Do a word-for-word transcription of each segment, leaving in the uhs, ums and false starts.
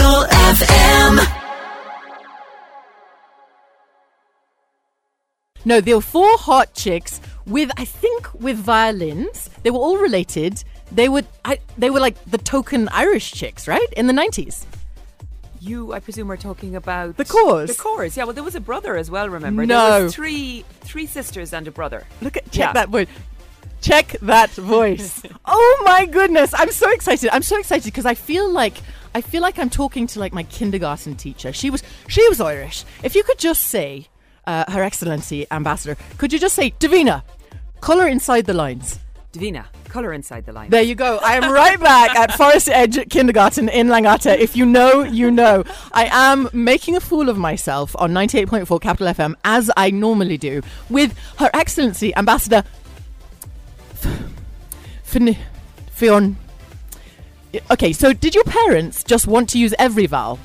Capital F M. No, there were four hot chicks with, I think, with violins. They were all related. They would, I, they were like the token Irish chicks, right? In the nineties. You, I presume, are talking about The Corrs. The Corrs, yeah. Well, there was a brother as well. Remember, No. there was three, three sisters and a brother. Look at check Yeah. that voice. Check that voice. Oh my goodness! I'm so excited. I'm so excited because I feel like I feel like I'm talking to like my kindergarten teacher. She was she was Irish. If you could just say, uh, Her Excellency Ambassador, could you just say, Davina, colour inside the lines? Davina, colour inside the line. There you go. I am right back at Forest Edge Kindergarten in Langata. If you know, you know. I am making a fool of myself on ninety-eight point four Capital F M, as I normally do, with Her Excellency Ambassador Fin- Fionn. Okay, so did your parents just want to use every vowel?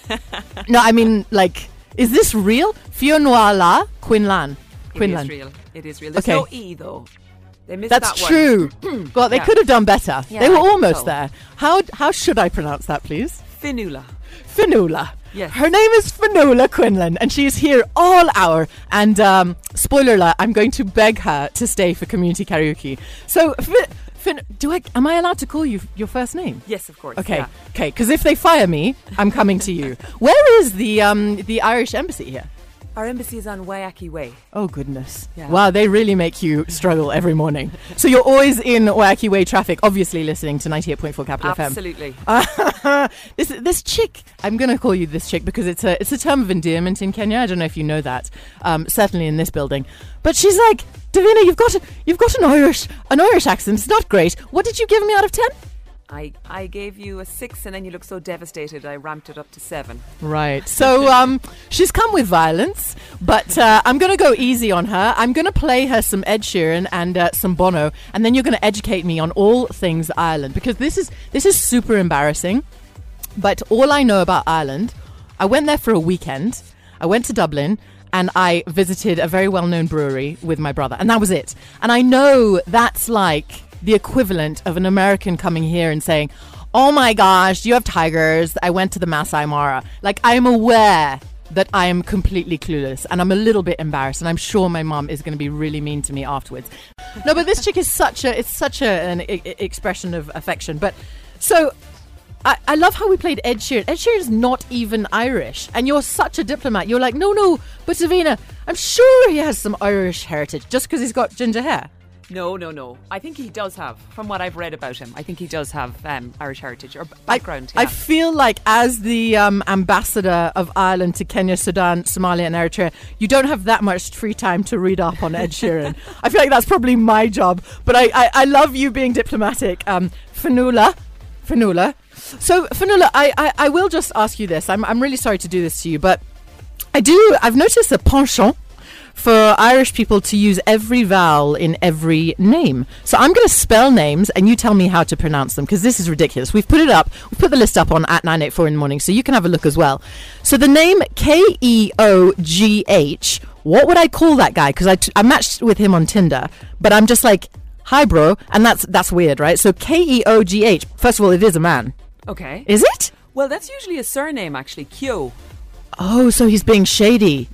No, I mean, like, is this real? Fionnuala Quinlan. Quinlan. It is real. It is real. There's Okay. no E, though. They missed That's that one. true. Well, they Yeah. could have done better. Yeah, they were I think almost so. there. How how should I pronounce that, please? Finula. Fionnuala. Yes. Her name is Fionnuala Quinlan, and she is here all hour. And um, spoiler alert, I'm going to beg her to stay for community karaoke. So, Fin, fin, do I? Am I allowed to call you your first name? Yes, of course. Okay, Yeah. okay. Because if they fire me, I'm coming to you. Where is the um the Irish embassy here? Our embassy is on Waiaki Way. Oh, goodness. Yeah. Wow, they really make you struggle every morning. So you're always in Wacky Way traffic, obviously listening to ninety-eight point four Capital Absolutely. F M. this this chick, I'm going to call you this chick because it's a it's a term of endearment in Kenya. I don't know if you know that. Um, certainly in this building. But she's like, Davina, you've got a, you've got an Irish an Irish accent. It's not great. What did you give me out of ten? I, I gave you a six and then you looked so devastated I ramped it up to seven. Right. So um, she's come with violence, but uh, I'm going to go easy on her. I'm going to play her some Ed Sheeran and uh, some Bono, and then you're going to educate me on all things Ireland, because this is this is super embarrassing. But all I know about Ireland, I went there for a weekend. I went to Dublin and I visited a very well-known brewery with my brother, and that was it. And I know that's like the equivalent of an American coming here and saying, oh my gosh, do you have tigers? I went to the Masai Mara. Like, I'm aware that I am completely clueless and I'm a little bit embarrassed, and I'm sure my mum is going to be really mean to me afterwards. No, but this chick is such a, it's such a, an I- I- expression of affection. But so I, I love how we played Ed Sheeran. Ed Sheeran is not even Irish, and you're such a diplomat. You're like, no, no, but Davina, I'm sure he has some Irish heritage just because he's got ginger hair. No, no, no. I think he does have, from what I've read about him, I think he does have um, Irish heritage or b- background. I, yeah. I feel like as the um, ambassador of Ireland to Kenya, Sudan, Somalia and Eritrea, you don't have that much free time to read up on Ed Sheeran. I feel like that's probably my job. But I, I, I love you being diplomatic. Um, Fionnuala. Fionnuala. So, Fionnuala, I, I, I will just ask you this. I'm, I'm really sorry to do this to you, but I do, I've noticed a penchant for Irish people to use every vowel in every name. So I'm going to spell names and you tell me how to pronounce them, because this is ridiculous. We've put it up. We've put the list up on at nine eighty-four in the morning, so you can have a look as well. So the name K E O G H, what would I call that guy? Because I, t- I matched with him on Tinder, but I'm just like, hi, bro. And that's that's weird, right? So K E O G H, first of all, it is a man. Okay. Is it? Well, that's usually a surname, actually. Kyo. Oh, so he's being shady.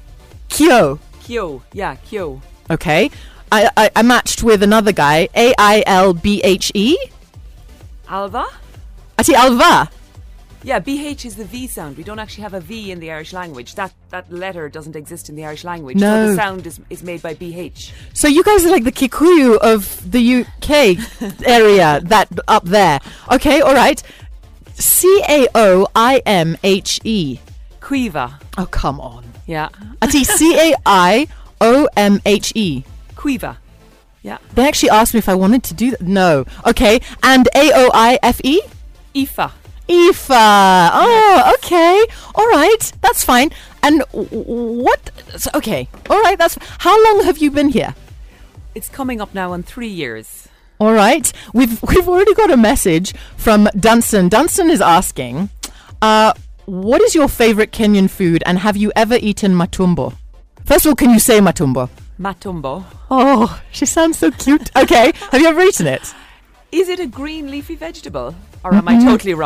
Kyo. Kyo. Yeah, Kyo. Okay. I, I, I matched with another guy, A I L B H E. Alva? Ati Alva. Yeah, B H is the V sound. We don't actually have a V in the Irish language. That that letter doesn't exist in the Irish language. No. So the sound is, is made by B H. So you guys are like the Kikuyu of the U K area, that up there. Okay, all right. C A O I M H E. Quiva. Oh, come on. Yeah. Ati C A I O M H E. Quiva. Yeah. They actually asked me if I wanted to do that. No. Okay. And A O I F E? Ifa. Aoife. Oh, okay. All right. That's fine. And w- what? So, okay. All right. That's. How long have you been here? It's coming up now on three years. All right. We've we've already got a message from Dunstan. Dunstan is asking, uh, what is your favorite Kenyan food, and have you ever eaten matumbo? First of all, can you say matumbo? Matumbo. Oh, she sounds so cute. Okay. Have you ever eaten it? Is it a green leafy vegetable? Or am I totally wrong?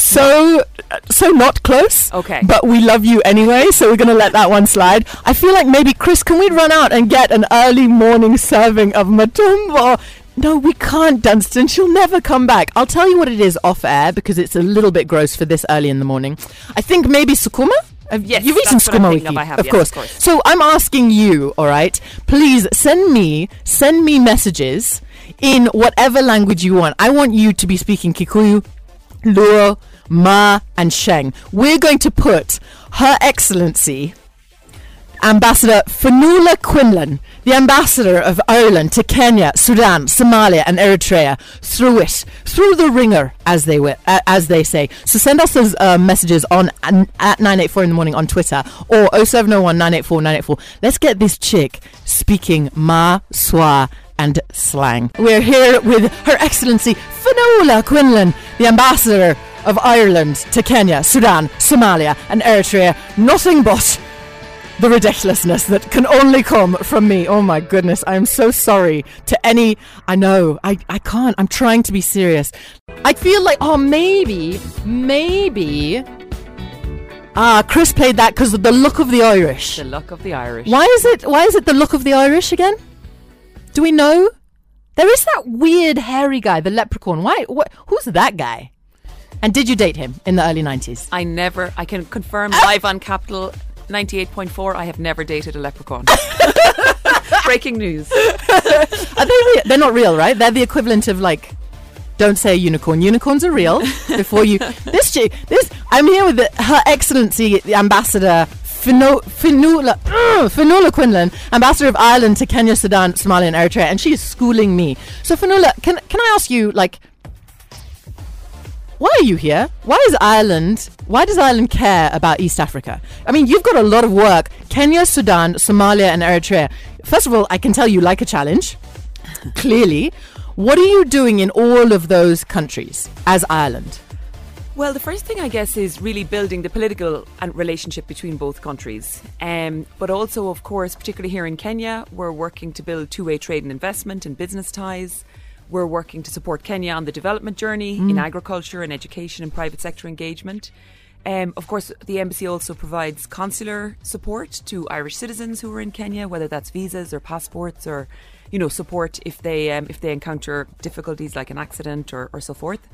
so so not close. Okay. But we love you anyway, so we're going to let that one slide. I feel like maybe, Chris, can we run out and get an early morning serving of matumbo? No, we can't, Dunstan. She'll never come back. I'll tell you what it is off air, because it's a little bit gross for this early in the morning. I think maybe sukuma? Yes, You've eaten that's what I'm sukuma thinking wiki, of. I have, of yes, course. of course. So I'm asking you, all right, please send me, send me messages in whatever language you want. I want you to be speaking Kikuyu, Luo, Ma, and Sheng. We're going to put Her Excellency Ambassador Fionnuala Quinlan, the ambassador of Ireland to Kenya, Sudan, Somalia, and Eritrea, through it, through the ringer, as they wi- uh, as they say. So send us those uh, messages on uh, at nine eight four in the morning on Twitter, or oh seven oh one nine eight four nine eight four. Let's get this chick speaking Ma, Swa, and slang. We're here with Her Excellency Fionnuala Quinlan, the ambassador of Ireland to Kenya, Sudan, Somalia, and Eritrea. Nothing but the ridiculousness that can only come from me. Oh my goodness, I'm so sorry to any... I know, I, I can't. I'm trying to be serious. I feel like, oh, maybe, maybe... Ah, Chris played that because of the look of the Irish. The luck of the Irish. Why is it, why is it the look of the Irish again? Do we know? There is that weird hairy guy, the leprechaun. Why? Wh- who's that guy? And did you date him in the early nineties? I never, I can confirm live on Capital ninety-eight point four, I have never dated a leprechaun. Breaking news. Are they real? They're not real, right? They're the equivalent of, like, don't say unicorn. Unicorns are real. Before you, this chick, this. I'm here with the, Her Excellency, the Ambassador Fino, Fionnuala, uh, Fionnuala Quinlan, Ambassador of Ireland to Kenya, Sudan, Somalia, and Eritrea, and she is schooling me. So, Fionnuala, can can I ask you, like, why are you here? Why is Ireland, why does Ireland care about East Africa? I mean, you've got a lot of work. Kenya, Sudan, Somalia, and Eritrea. First of all, I can tell you like a challenge. Clearly. What are you doing in all of those countries as Ireland? Well, the first thing, I guess, is really building the political and relationship between both countries. Um, but also, of course, particularly here in Kenya, we're working to build two-way trade and investment and business ties. We're working to support Kenya on the development journey mm. in agriculture and education and private sector engagement. Um, of course, the embassy also provides consular support to Irish citizens who are in Kenya, whether that's visas or passports or, you know, support if they um, if they encounter difficulties like an accident or, or so forth.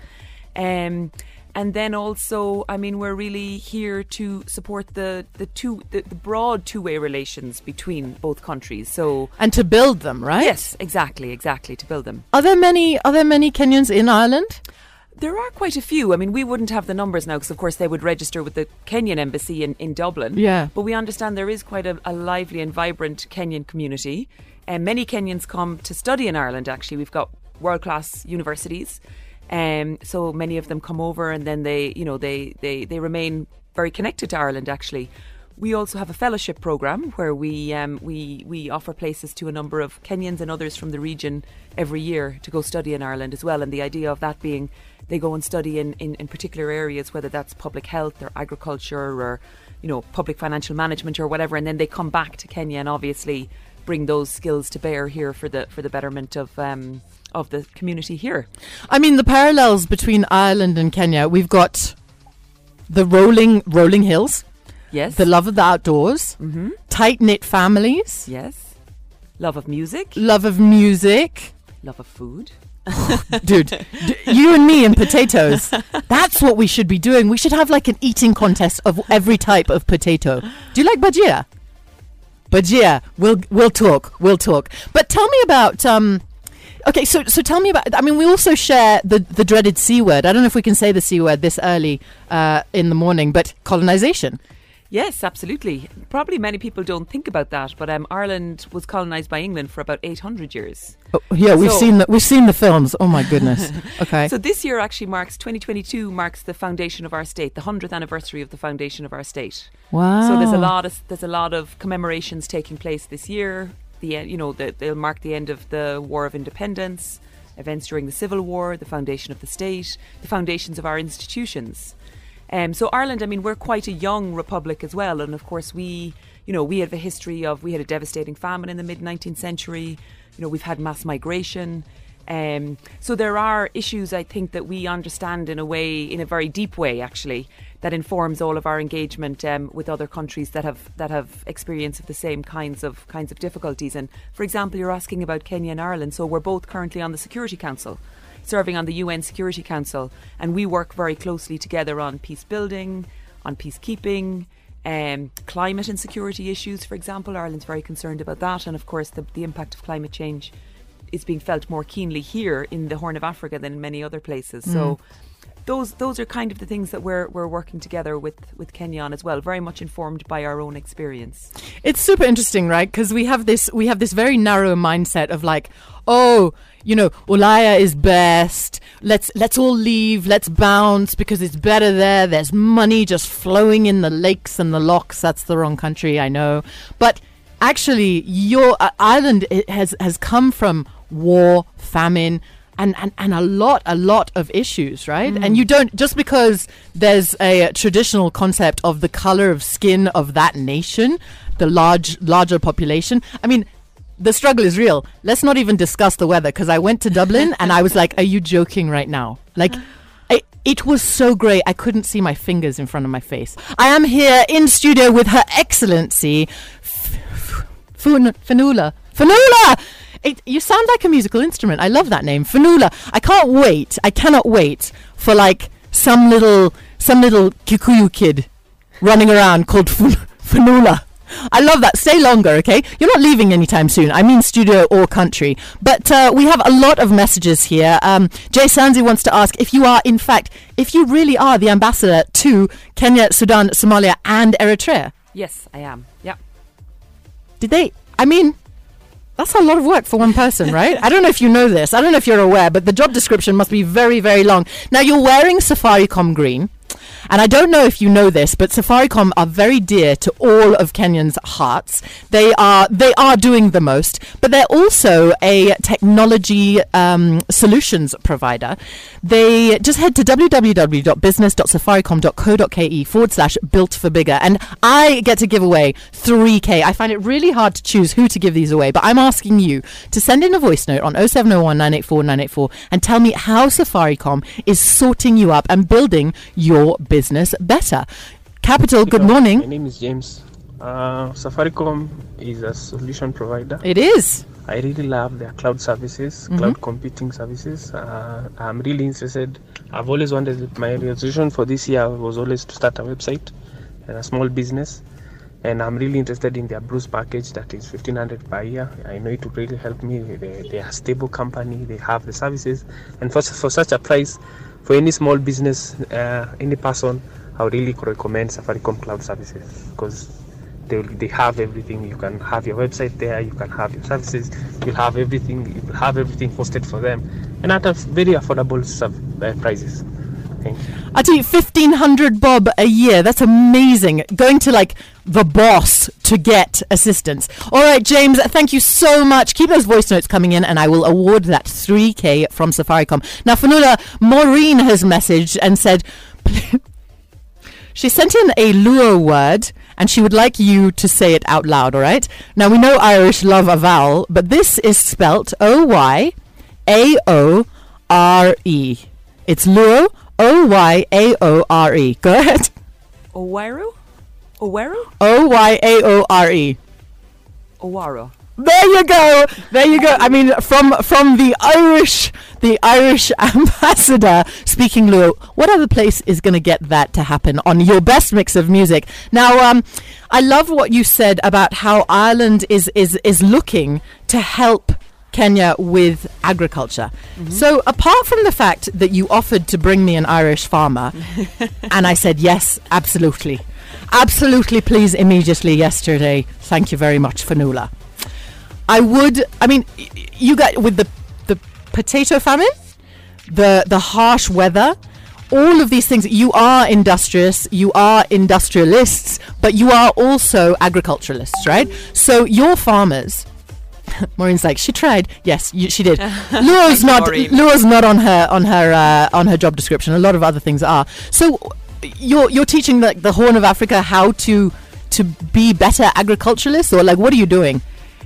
Um, and then also, I mean, we're really here to support the the two the, the broad two-way relations between both countries. So and to build them, right? Yes, exactly, exactly, to build them. Are there many are there many Kenyans in Ireland? There are quite a few. I mean, we wouldn't have the numbers now because, of course, they would register with the Kenyan embassy in, in Dublin. Yeah. But we understand there is quite a, a lively and vibrant Kenyan community. And many Kenyans come to study in Ireland, actually. We've got world-class universities. Um, so many of them come over and then they, you know, they, they, they remain very connected to Ireland, actually. We also have a fellowship programme where we um, we we offer places to a number of Kenyans and others from the region every year to go study in Ireland as well. And the idea of that being they go and study in, in, in particular areas, whether that's public health or agriculture or, you know, public financial management or whatever. And then they come back to Kenya and obviously bring those skills to bear here for the for the betterment of um, of the community here. I mean, the parallels between Ireland and Kenya, we've got the rolling rolling hills. Yes. The love of the outdoors. Mm-hmm. Tight-knit families. Yes. Love of music. Love of music. Love of food. Dude, d- you and me and potatoes. That's what we should be doing. We should have like an eating contest of every type of potato. Do you like bajia? Bajia. We'll we'll talk. We'll talk. But tell me about um okay, so so tell me about I mean we also share the the dreaded C word. I don't know if we can say the C word this early uh, in the morning, but colonization. Yes, absolutely. Probably many people don't think about that, but um, Ireland was colonised by England for about eight hundred years. Oh, yeah, we've So- seen the, we've seen the films. Oh my goodness. Okay. So this year actually marks, twenty twenty-two marks the foundation of our state, the hundredth anniversary of the foundation of our state. Wow. So there's a lot of there's a lot of commemorations taking place this year. The en- you know the, they'll mark the end of the War of Independence, events during the Civil War, the foundation of the state, the foundations of our institutions. Um, so Ireland, I mean, we're quite a young republic as well, and of course we, you know, we have a history of we had a devastating famine in the mid nineteenth century. You know, we've had mass migration. Um, so there are issues, I think, that we understand in a way, in a very deep way, actually, that informs all of our engagement um, with other countries that have that have experience of the same kinds of kinds of difficulties. And for example, you're asking about Kenya and Ireland. So we're both currently on the Security Council, serving on the U N Security Council, and we work very closely together on peace building, on peacekeeping, um, climate and security issues. For example, Ireland's very concerned about that, and of course the, the impact of climate change is being felt more keenly here in the Horn of Africa than in many other places. Mm. So those those are kind of the things that we're we're working together with, with Kenya on as well, very much informed by our own experience. It's super interesting, right? Because we have this we have this very narrow mindset of like, oh, you know, Ulaya is best. Let's let's all leave. Let's bounce because it's better there. There's money just flowing in the lakes and the locks. That's the wrong country, I know. But actually, your uh, island it has has come from war, famine, and, and, and a lot, a lot of issues, right? Mm. And you don't, just because there's a, a traditional concept of the color of skin of that nation, the large, larger population. I mean, the struggle is real. Let's not even discuss the weather, because I went to Dublin and I was like, are you joking right now? Like, I, it was so great. I couldn't see my fingers in front of my face. I am here in studio with Her Excellency, F- F- Fun- Fionnuala. Fionnuala! It, you sound like a musical instrument. I love that name, Fionnuala. I can't wait. I cannot wait for like some little some little Kikuyu kid running around called F- Fionnuala. I love that. Stay longer, okay? You're not leaving anytime soon. I mean studio or country. But uh, we have a lot of messages here. Um, Jay Sanzi wants to ask if you are, in fact, if you really are the ambassador to Kenya, Sudan, Somalia and Eritrea. Yes, I am. Yeah. Did they... I mean... That's a lot of work for one person, right? I don't know if you know this. I don't know if you're aware, but the job description must be very, very long. Now, you're wearing Safaricom green. And I don't know if you know this, but Safaricom are very dear to all of Kenyans' hearts. They are they are doing the most, but they're also a technology um, solutions provider. They just head to www.business.safaricom.co.ke forward slash built for bigger. And I get to give away three K. I find it really hard to choose who to give these away, but I'm asking you to send in a voice note on oh seven oh one, nine eight four, nine eight four and tell me how Safaricom is sorting you up and building your business better. Capital, good morning. My name is James. Uh, Safaricom is a solution provider. It is. I really love their cloud services, mm-hmm. cloud computing services. Uh, I'm really interested. I've always wanted, my resolution for this year was always to start a website and a small business. And I'm really interested in their Bruce package that is fifteen hundred per year. I know it will really help me. They, they are a stable company. They have the services. And for, for such a price, for any small business, uh, any person, I would really recommend Safaricom Cloud Services because they will, they have everything. You can have your website there. You can have your services. You'll have everything. You will have everything hosted for them, and at a very affordable sub, uh, prices. Thank you. I tell you, fifteen hundred bob a year. That's amazing. Going to like the boss to get assistance. All right, James, thank you so much. Keep those voice notes coming in and I will award that three K from Safaricom. Now, Fionnuala, Maureen has messaged and said she sent in a Luo word and she would like you to say it out loud, all right? Now, we know Irish love a vowel, but this is spelt O Y A O R E. It's Luo, O Y A O R E. Go ahead. Owaru? Owaru? O Y A O R E. Owaro. There you go. There you go. I mean, from from the Irish, the Irish ambassador speaking Luo. What other place is going to get that to happen on your best mix of music? Now, um, I love what you said about how Ireland is is is looking to help Kenya with agriculture. Mm-hmm. So apart from the fact that you offered to bring me an Irish farmer, and I said yes, absolutely. Absolutely, please, immediately yesterday. Thank you very much, Fionnuala. I would, I mean, y- you got with the the potato famine, the the harsh weather, all of these things. You are industrious, you are industrialists, but you are also agriculturalists, right? So your farmers. Maureen's like, she tried. Yes, you, she did. Luo's not. Luo's not on her on her uh, on her job description. A lot of other things are. So you're you're teaching like the Horn of Africa how to to be better agriculturalists, or like what are you doing?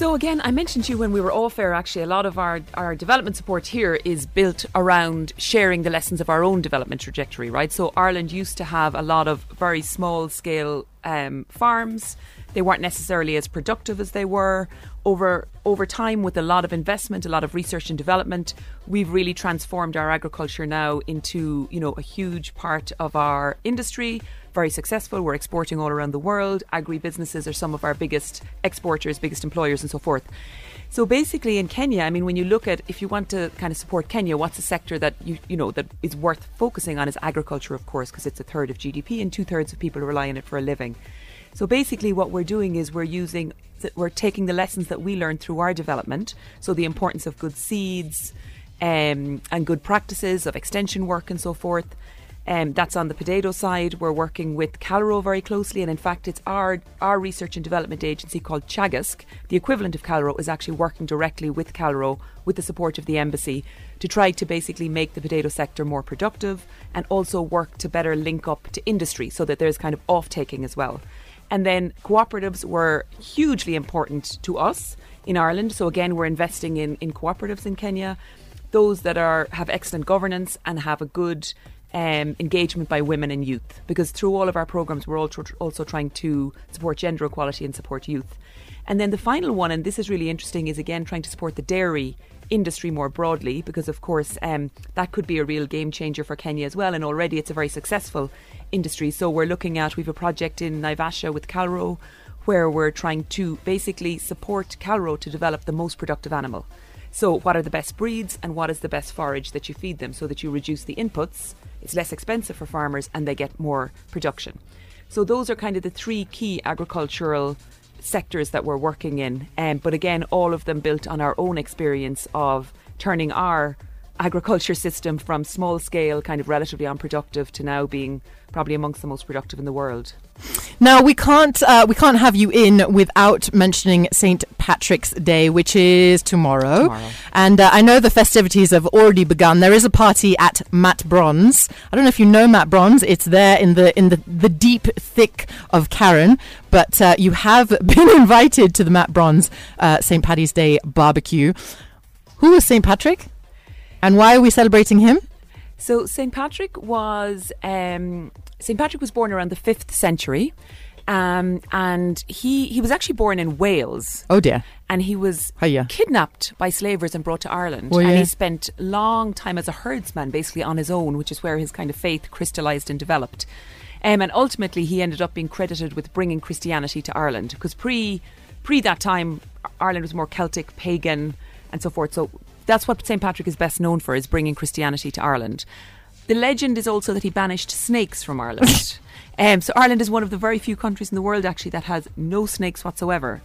So again, I mentioned to you when we were off air, actually, a lot of our, our development support here is built around sharing the lessons of our own development trajectory, right? So Ireland used to have a lot of very small scale um, farms. They weren't necessarily as productive as they were. Over over time, with a lot of investment, a lot of research and development, we've really transformed our agriculture now into, you know, a huge part of our industry. Very successful. We're exporting all around the world. Agri-businesses are some of our biggest exporters, biggest employers and so forth. So basically in Kenya, I mean, when you look at, if you want to kind of support Kenya, what's a sector that, you you know, that is worth focusing on is agriculture, of course, because it's a third of G D P and two thirds of people rely on it for a living. So basically what we're doing is we're using, we're taking the lessons that we learned through our development, so the importance of good seeds um, and good practices of extension work and so forth. Um, that's on the potato side. We're working with Calro very closely, and in fact it's our our research and development agency called Chagask. The equivalent of Calro is actually working directly with Calro with the support of the embassy to try to basically make the potato sector more productive and also work to better link up to industry so that there's kind of off-taking as well. And then cooperatives were hugely important to us in Ireland. So again, we're investing in, in cooperatives in Kenya, those that are have excellent governance and have a good um, engagement by women and youth. Because through all of our programmes, we're also, also trying to support gender equality and support youth. And then the final one, and this is really interesting, is again trying to support the dairy industry more broadly, because of course um, that could be a real game changer for Kenya as well, and already it's a very successful industry. So we're looking at, we have a project in Naivasha with Calro where we're trying to basically support Calro to develop the most productive animal. So what are the best breeds and what is the best forage that you feed them so that you reduce the inputs, it's less expensive for farmers and they get more production. So those are kind of the three key agricultural sectors that we're working in, um, but again all of them built on our own experience of turning our agriculture system from small scale, kind of relatively unproductive, to now being probably amongst the most productive in the world. Now we can't uh, we can't have you in without mentioning Saint Patrick's Day, which is tomorrow, tomorrow. and uh, I know the festivities have already begun. There is a party at Matt Bronze. I don't know if you know Matt Bronze. It's there in the in the, the deep thick of Karen, but uh, you have been invited to the Matt Bronze uh, Saint Paddy's Day barbecue. Who was Saint Patrick, and why are we celebrating him? So Saint Patrick was um, Saint Patrick was born around the fifth century, um, and he he was actually born in Wales. Oh dear! And he was Hiya. kidnapped by slavers and brought to Ireland. Oh, yeah. And he spent long time as a herdsman, basically on his own, which is where his kind of faith crystallised and developed. Um, and ultimately, he ended up being credited with bringing Christianity to Ireland, because pre pre that time, Ireland was more Celtic, pagan, and so forth. So that's what Saint Patrick is best known for, is bringing Christianity to Ireland. The legend is also that he banished snakes from Ireland. um, so Ireland is one of the very few countries in the world actually that has no snakes whatsoever.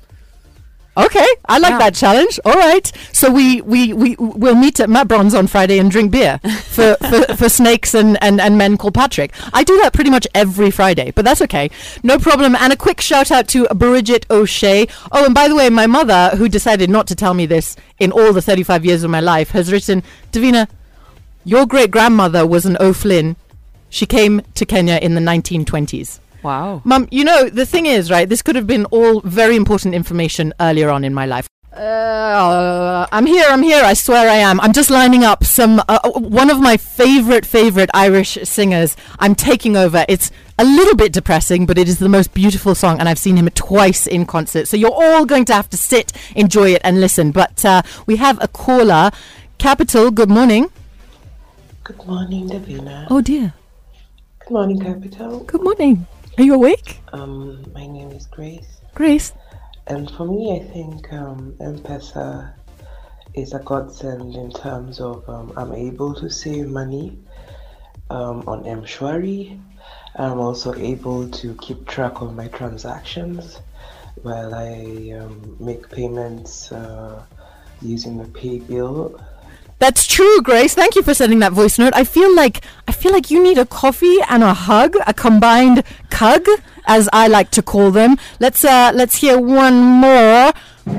Okay, I like Yeah. that challenge. All right, so we we we will meet at Matt Bronze on Friday and drink beer for, for, for snakes and, and, and men called Patrick. I do that pretty much every Friday, but that's okay, no problem. And a quick shout out to Bridget O'Shea. Oh, and by the way, my mother, who decided not to tell me this in all the thirty-five years of my life, has written, Davina, your great grandmother was an O'Flynn. She came to Kenya in the nineteen twenties. Wow. Mum, you know, the thing is, right, this could have been all very important information earlier on in my life. Uh, I'm here, I'm here, I swear I am. I'm just lining up some, uh, one of my favourite, favourite Irish singers. I'm taking over. It's a little bit depressing, but it is the most beautiful song, and I've seen him twice in concert. So you're all going to have to sit, enjoy it, and listen. But uh, we have a caller. Capital, good morning. Good morning, Davina. Oh, dear. Good morning, Capital. Good morning. Are you awake? Um, my name is Grace. Grace. And for me, I think um, M-Pesa is a godsend in terms of um, I'm able to save money um, on M-Shwari. I'm also able to keep track of my transactions while I um, make payments uh, using the pay bill. That's true, Grace. Thank you for sending that voice note. I feel like I feel like you need a coffee and a hug, a combined cug, as I like to call them. Let's uh, let's hear one more.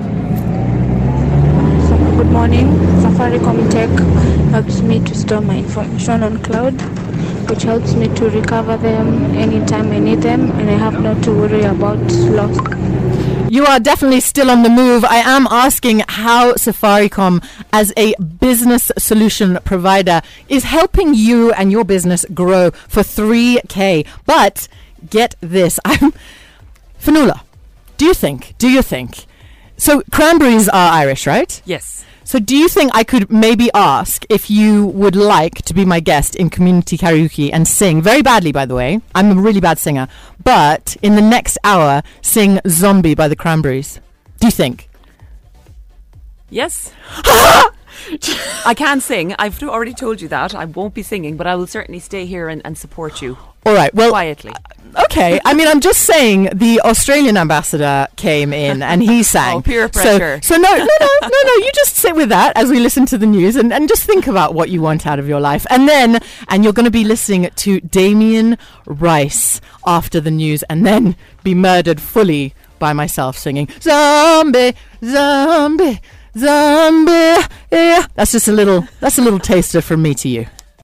So, good morning. Safaricom Tech helps me to store my information on cloud, which helps me to recover them anytime I need them, and I have not to worry about loss. You are definitely still on the move. I am asking how Safaricom, as a business solution provider, is helping you and your business grow for three K. But get this. I'm Fanula, do you think, do you think, so Cranberries are Irish, right? Yes. So do you think I could maybe ask if you would like to be my guest in community karaoke and sing, very badly by the way, I'm a really bad singer, but in the next hour sing Zombie by the Cranberries? Do you think? Yes. I can sing. I've already told you that. I won't be singing, but I will certainly stay here and, and support you. All right, well, quietly. Okay, I mean, I'm just saying the Australian ambassador came in and he sang. Oh, peer pressure. So, so no, no, no, no, no, you just sit with that as we listen to the news and, and just think about what you want out of your life. And then, and you're going to be listening to Damien Rice after the news and then be murdered fully by myself singing, Zombie, Zombie, Zombie, yeah. That's just a little, that's a little taster from me to you.